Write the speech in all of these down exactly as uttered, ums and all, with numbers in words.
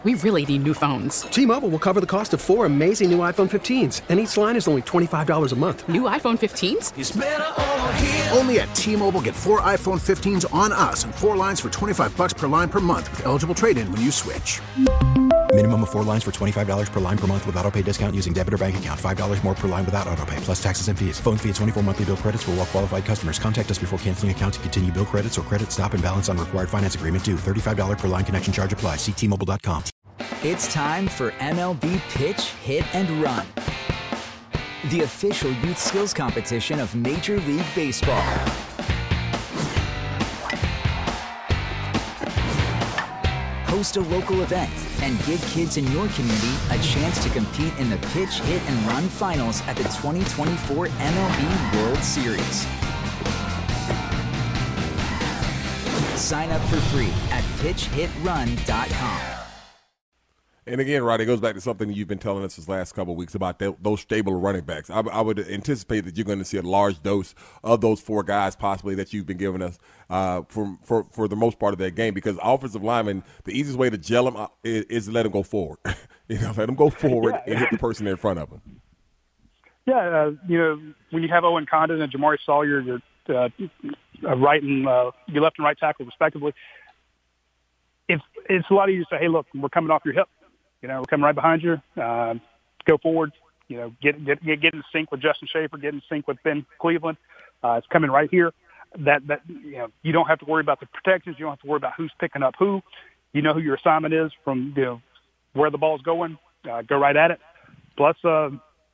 We really need new phones. T-Mobile will cover the cost of four amazing new iPhone fifteens, and each line is only twenty-five dollars a month. New iPhone fifteens? It's better over here. Only at T-Mobile, get four iPhone fifteens on us and four lines for twenty-five dollars per line per month with eligible trade-in when you switch. Minimum of four lines for twenty-five dollars per line per month with autopay discount using debit or bank account. five dollars more per line without autopay, plus taxes and fees. Phone fee at twenty-four monthly bill credits for well-qualified customers. Contact us before canceling account to continue bill credits or credit stop and balance on required finance agreement due. thirty-five dollars per line connection charge applies. See T Mobile dot com. It's time for M L B Pitch, Hit, and Run, the official youth skills competition of Major League Baseball. Host a local event and give kids in your community a chance to compete in the Pitch, Hit, and Run finals at the twenty twenty-four M L B World Series. Sign up for free at pitch hit run dot com. And again, Roddy, it goes back to something you've been telling us this last couple of weeks about th- those stable running backs. I, I would anticipate that you're going to see a large dose of those four guys possibly that you've been giving us uh, for, for, for the most part of that game, because offensive linemen, the easiest way to gel them is, is to let them go forward. you know, let them go forward yeah. and hit the person in front of them. Yeah, uh, you know, when you have Owen Condon and Jamari Sawyer, you're uh, uh, right and uh, your left and right tackle respectively, it's, it's a lot easier to say, hey, look, we're coming off your hip. You know, we're coming right behind you. Uh, go forward. You know, get get get in sync with Justin Schaefer. Get in sync with Ben Cleveland. Uh, it's coming right here. That that you know, you don't have to worry about the protections. You don't have to worry about who's picking up who. You know who your assignment is from you know where the ball's going. Uh, go right at it. Plus, uh,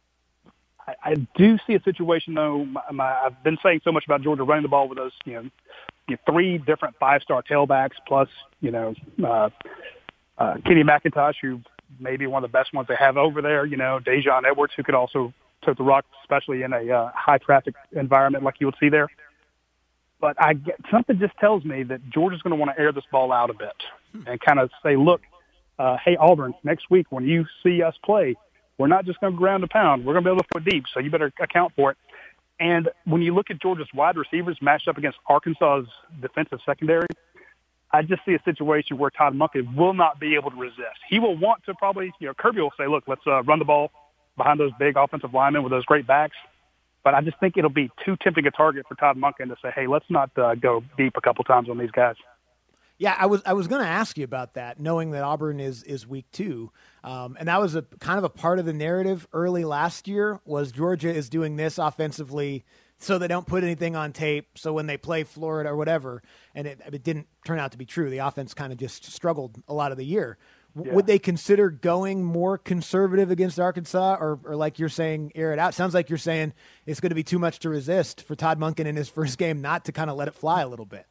I, I do see a situation though. My, my, I've been saying so much about Georgia running the ball with those you know, you know three different five-star tailbacks. Plus, you know, uh, uh, Kenny McIntosh, who maybe one of the best ones they have over there, you know, Dejon Edwards, who could also tote the rock, especially in a uh, high-traffic environment like you would see there. But I get, something just tells me that Georgia's going to want to air this ball out a bit and kind of say, look, uh, hey, Auburn, next week when you see us play, we're not just going to ground a pound. We're going to be able to put deep, so you better account for it. And when you look at Georgia's wide receivers matched up against Arkansas's defensive secondary, I just see a situation where Todd Monken will not be able to resist. He will want to probably, you know, Kirby will say, look, let's uh, run the ball behind those big offensive linemen with those great backs. But I just think it'll be too tempting a target for Todd Monken to say, hey, let's not uh, go deep a couple times on these guys. Yeah, I was I was going to ask you about that, knowing that Auburn is is week two. Um, and that was a kind of a part of the narrative early last year was Georgia is doing this offensively so they don't put anything on tape. So when they play Florida or whatever, and it, it didn't turn out to be true. The offense kind of just struggled a lot of the year. W- yeah. Would they consider going more conservative against Arkansas or, or like you're saying, air it out? Sounds like you're saying it's going to be too much to resist for Todd Monken in his first game not to kind of let it fly a little bit.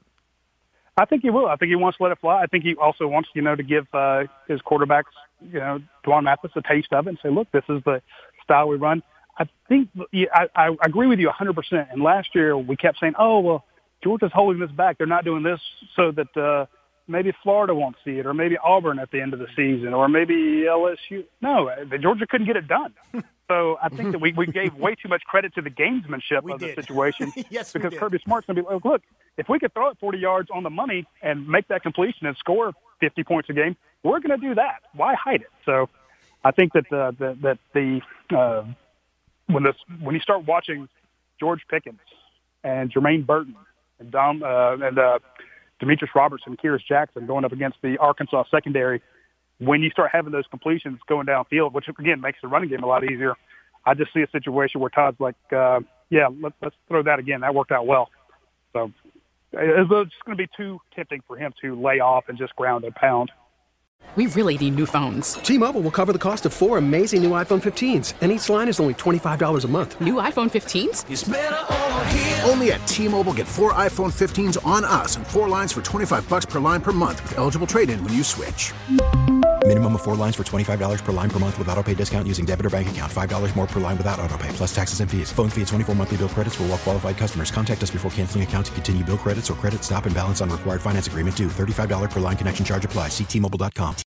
I think he will. I think he wants to let it fly. I think he also wants, you know, to give uh, his quarterbacks, you know, Dwan Mathis a taste of it and say, look, this is the style we run. I think yeah, I, I agree with you one hundred percent. And last year we kept saying, oh, well, Georgia's holding this back. They're not doing this so that uh, maybe Florida won't see it or maybe Auburn at the end of the season or maybe L S U. No, Georgia couldn't get it done. So I think that we, we gave way too much credit to the gamesmanship we of did. the situation. Yes, because we did. Kirby Smart's going to be like, look, if we could throw it forty yards on the money and make that completion and score fifty points a game, we're going to do that. Why hide it? So I think that uh, the, that the uh, when this when you start watching George Pickens and Jermaine Burton and Dom uh, and uh, Demetrius Robertson, Kyrus Jackson going up against the Arkansas secondary, when you start having those completions going downfield, which again makes the running game a lot easier, I just see a situation where Todd's like, uh, yeah, let's, let's throw that again. That worked out well. So it's just going to be too tempting for him to lay off and just ground and pound. We really need new phones. T-Mobile will cover the cost of four amazing new iPhone fifteens, and each line is only twenty-five dollars a month. New iPhone fifteens? It's better over here. Only at T-Mobile, get four iPhone fifteens on us and four lines for twenty-five dollars per line per month with eligible trade-in when you switch. Minimum of four lines for twenty-five dollars per line per month with autopay discount using debit or bank account. five dollars more per line without autopay, plus taxes and fees. Phone fee at twenty-four monthly bill credits for well-qualified customers. Contact us before canceling account to continue bill credits or credit stop and balance on required finance agreement due. thirty-five dollars per line connection charge applies. See T Mobile dot com.